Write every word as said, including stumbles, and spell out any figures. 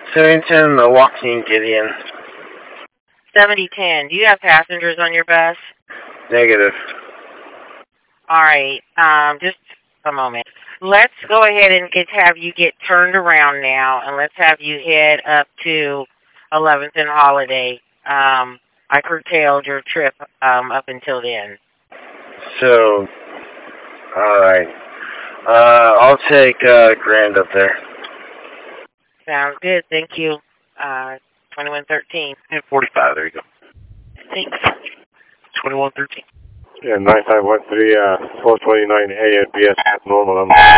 seventy ten, Milwaukee, Gideon. seventy ten, do you have passengers on your bus? Negative. All right, um, just a moment. Let's go ahead and get, have you get turned around now, and let's have you head up to eleventh and Holiday. Um, I curtailed your trip um, up until then. So, all right. Uh, I'll take uh, Grand up there. Sounds good. Thank you. Uh, twenty-one thirteen. And forty-five, there you go. Thanks. twenty-one thirteen. Yeah, nine five one three, uh, four twenty-nine A at B S normal. I'm